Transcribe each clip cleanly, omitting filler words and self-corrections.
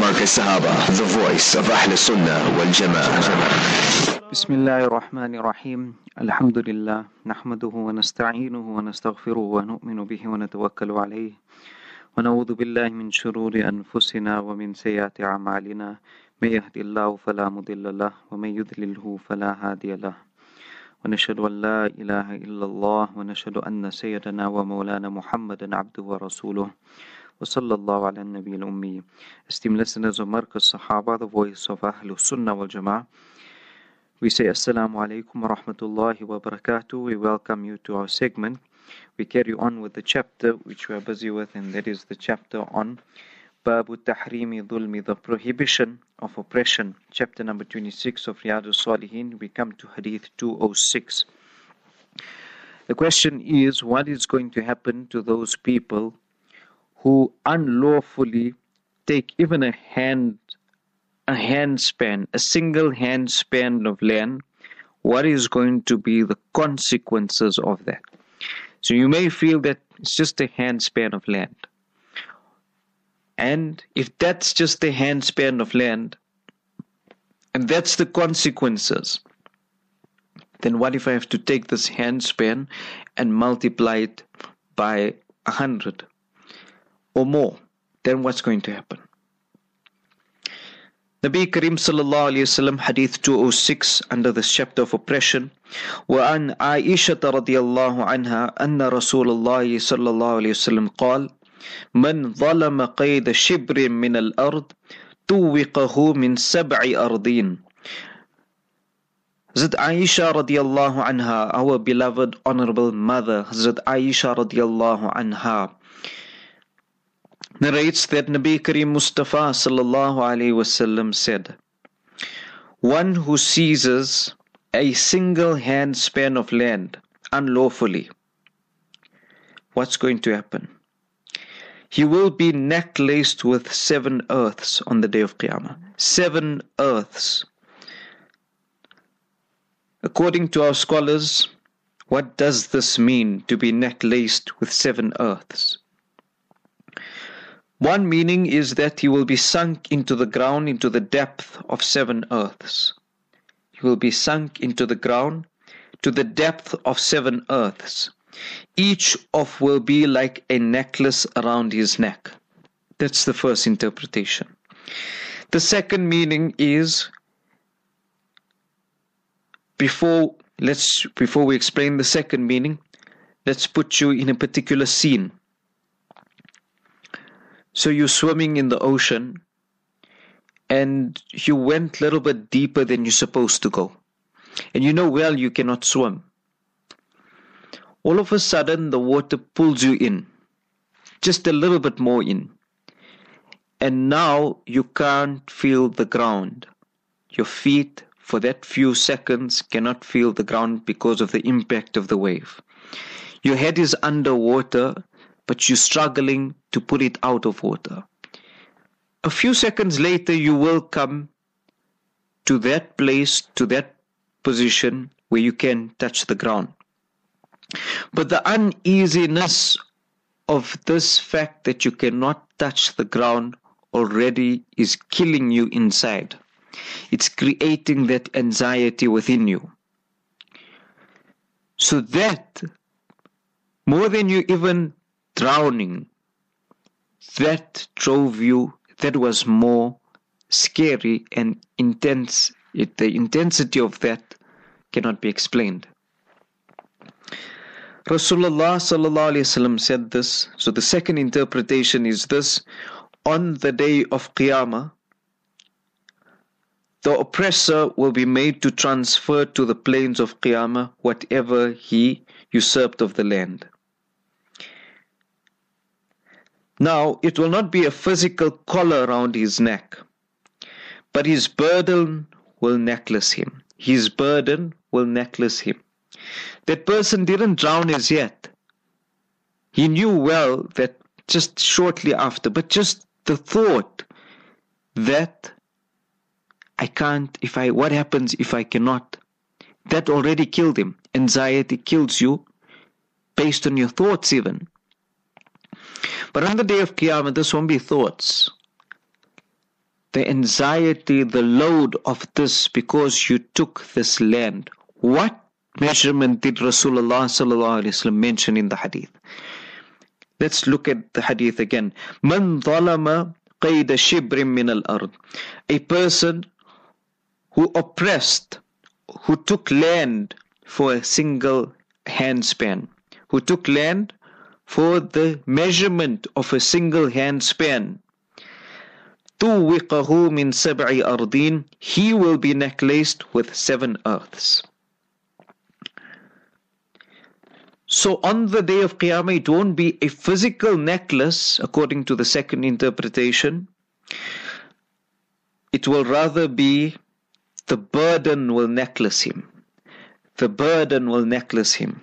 Markaz Sahaba, the voice of Ahl Sunnah wal Jama'ah. Bismillahirrahmanirrahim. Alhamdulillah. Nahmaduhu wa nasta'inuhu wa nastaghfiruhu wa nu'minu bihi wa natawakkalu alayhi. Wa na'udhu billahi min shururi anfusina wa min sayyati a'malina. May yahdihillahu fala mudilla lahu wa may yudlilhu fala hadiya lahu. Wa nashhadu an la ilaha illallah wa nashhadu anna sayyidana wa maulana Muhammadan abduhu wa rasuluh. Wa sallallahu ala nabiyil ummi. Esteemed listeners of Markaz Sahaba, the voice of Ahl Sunnah wal Jama'ah, we say Assalamu alaikum wa rahmatullahi wa barakatuh. We welcome you to our segment. We carry on with the chapter which we are busy with, and that is the chapter on Babu Tahrimi Dhulmi, the prohibition of oppression. Chapter number 26 of Riyadus Salihin. We come to Hadith 206. The question is, what is going to happen to those people who unlawfully take even a handspan, a single handspan of land? What is going to be the consequences of that? So you may feel that it's just a handspan of land. And if that's just a handspan of land, and that's the consequences, then what if I have to take this handspan and multiply it by 100 or more? Then what's going to happen? Nabi Karim sallallahu alayhi wasallam, hadith 206, under this chapter of oppression. وعن عائشة رضي الله عنها أن رسول الله صلى الله عليه وسلم قال من ظلم قيد شبر من الأرض توقه من 7 أرضين. Hazrat Aisha radiallahu anha, our beloved honorable mother, Hazrat Aisha radiallahu anha, narrates that Nabi Karim Mustafa sallallahu alayhi wasallam said, one who seizes a single handspan of land unlawfully, what's going to happen? He will be necklaced with 7 earths on the day of Qiyamah. 7 earths. According to our scholars, what does this mean, to be necklaced with 7 earths? One meaning is that he will be sunk into the ground, into the depth of 7 earths. He will be sunk into the ground to the depth of 7 earths. Each of will be like a necklace around his neck. That's the first interpretation. The second meaning is, before we explain the second meaning, let's put you in a particular scene. So you're swimming in the ocean and you went a little bit deeper than you're supposed to go. And you know well you cannot swim. All of a sudden the water pulls you in, just a little bit more in. And now you can't feel the ground. Your feet for that few seconds cannot feel the ground because of the impact of the wave. Your head is underwater, but you're struggling to put it out of water. A few seconds later, you will come to that place, to that position where you can touch the ground. But the uneasiness of this fact that you cannot touch the ground already is killing you inside. It's creating that anxiety within you. So that, more than you even drowning, that drove you, that was more scary and intense. The intensity of that cannot be explained. Rasulullah sallallahu alayhi wasallam said this. So the second interpretation is this: on the day of Qiyamah, the oppressor will be made to transfer to the plains of Qiyamah whatever he usurped of the land. Now, it will not be a physical collar around his neck, but his burden will necklace him. His burden will necklace him. That person didn't drown as yet. He knew well that just shortly after, but just the thought that what happens if I cannot? That already killed him. Anxiety kills you based on your thoughts even. But on the day of Qiyamah, this won't be thoughts. the anxiety, the load of this because you took this land. What measurement did Rasulullah sallallahu alaihi wasallam mention in the hadith? Let's look at the hadith again. Man zalama qayda shibrin min al-ard. A person who oppressed, who took land for a single handspan, who took land for the measurement of a single handspan, tuwiqahu min sab'i ardin, he will be necklaced with 7 earths. So on the day of Qiyamah, it won't be a physical necklace, according to the second interpretation. It will rather be the burden will necklace him. The burden will necklace him.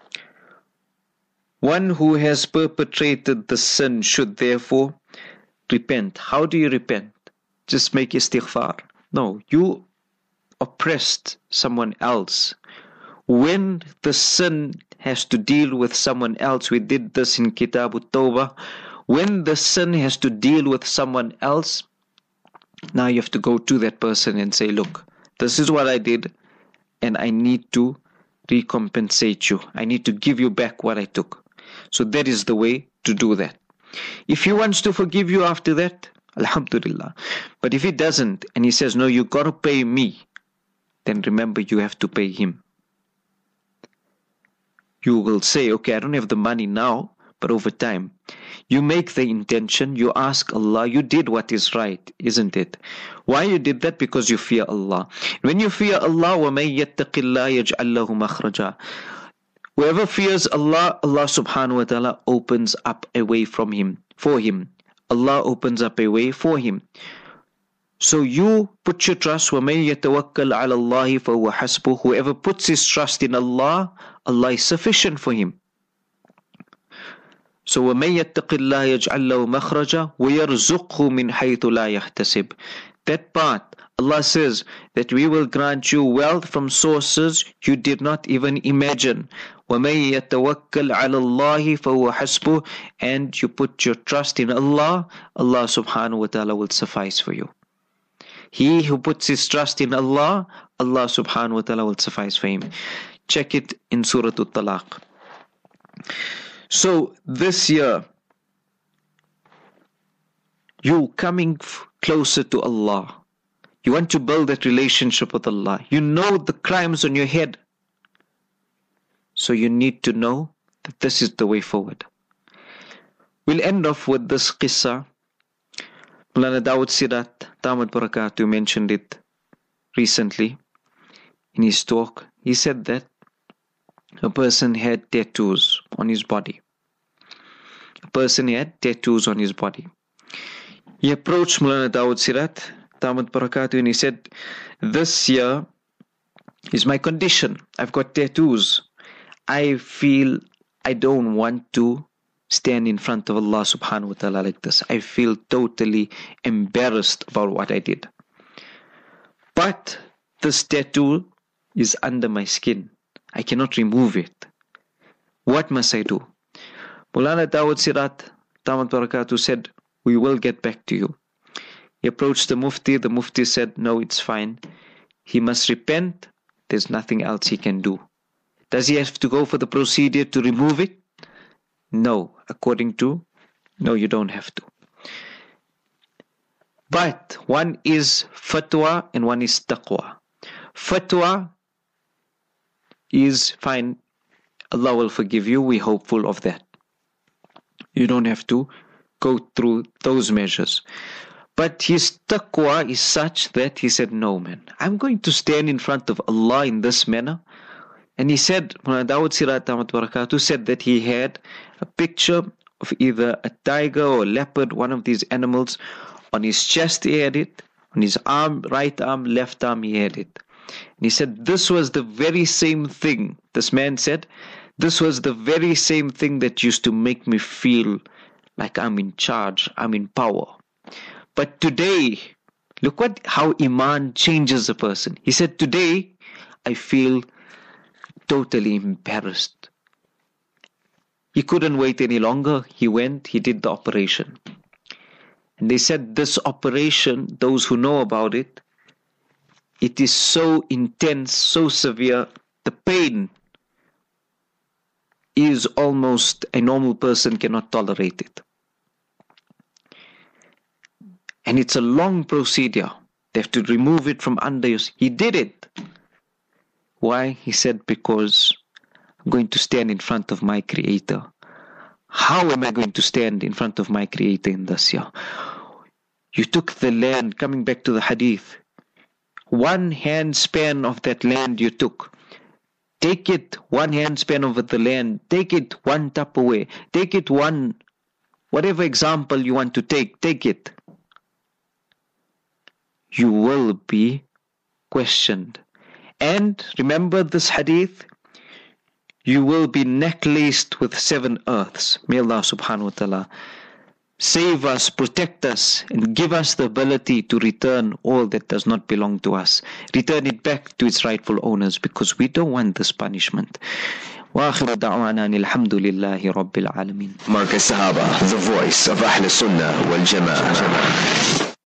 One who has perpetrated the sin should therefore repent. How do you repent? Just make istighfar. No, you oppressed someone else. When the sin has to deal with someone else, we did this in Kitab Tawbah. When the sin has to deal with someone else, now you have to go to that person and say, look, this is what I did, and I need to recompensate you. I need to give you back what I took. So that is the way to do that. If he wants to forgive you after that, alhamdulillah. But if he doesn't, and he says, no, you got to pay me, then remember you have to pay him. You will say, okay, I don't have the money now, but over time. You make the intention, you ask Allah, you did what is right, isn't it? Why you did that? Because you fear Allah. When you fear Allah, وَمَن يَتَّقِ اللَّهَ يَجْعَلْ لَهُ مَخْرَجًا. Whoever fears Allah, Allah subhanahu wa ta'ala opens up a way for him. Allah opens up a way for him. So you put your trust, وَمَن يَتَوَكَّلْ عَلَى اللَّهِ فَهُوَ حَسْبُهُ. Whoever puts his trust in Allah, Allah is sufficient for him. So وَمَن يَتَّقِ اللَّهَ يَجْعَلْ لَهُ مَخْرَجًا وَيَرْزُقْهُ مِنْ حَيْثُ لَا يَحْتَسِبُ. That part, Allah says that we will grant you wealth from sources you did not even imagine. وَمَن يَتَوَكَّلْ عَلَى اللَّهِ فَهُوَ حَسْبُهُ. And you put your trust in Allah, Allah subhanahu wa ta'ala will suffice for you. He who puts his trust in Allah, Allah subhanahu wa ta'ala will suffice for him. Check it in Surah At-Talaq. So this year, you coming closer to Allah. You want to build that relationship with Allah. You know the crimes on your head. So you need to know that this is the way forward. We'll end off with this qissa. Mulana Dawud Sirat, Damat Barakatuh, mentioned it recently in his talk. He said that a person had tattoos on his body. A person had tattoos on his body. He approached Mulana Dawud Sirat, Damat Barakatuh, and he said, this year is my condition. I've got tattoos. I feel I don't want to stand in front of Allah subhanahu wa ta'ala like this. I feel totally embarrassed about what I did. But this tattoo is under my skin. I cannot remove it. What must I do? Mulana Dawud Sirat, Damat Barakatuh, said, we will get back to you. He approached the Mufti. The Mufti said, no, it's fine. He must repent. There's nothing else he can do. Does he have to go for the procedure to remove it? No, no, you don't have to. But one is fatwa and one is taqwa. Fatwa is fine. Allah will forgive you. We're hopeful of that. You don't have to go through those measures. But his taqwa is such that he said, no man, I'm going to stand in front of Allah in this manner. And he said, Mulana Dawud Sirat Damat Barakatuh said that he had a picture of either a tiger or a leopard, one of these animals. On his chest he had it, on his arm, right arm, left arm he had it. And he said this was the very same thing, this man said, this was the very same thing that used to make me feel like I'm in charge, I'm in power. But today, look how Iman changes a person. He said, today I feel totally embarrassed. He couldn't wait any longer. He went, he did the operation. And they said this operation, those who know about it, it is so intense, so severe, the pain is almost a normal person cannot tolerate it. And it's a long procedure. They have to remove it from under you. He did it. Why? He said, because I'm going to stand in front of my Creator. How am I going to stand in front of my Creator in this year? You took the land, coming back to the hadith, one hand span of that land you took. Take it, one hand span over the land. Take it one tap away. Take it one, whatever example you want to take it. You will be questioned. And remember this hadith, you will be necklaced with 7 earths. May Allah subhanahu wa ta'ala save us, protect us, and give us the ability to return all that does not belong to us. Return it back to its rightful owners, because we don't want this punishment. وآخر دعوانا الحمد لله رب العالمين. Markaz Sahaba, the voice of Ahl Sunnah wal Jama'ah.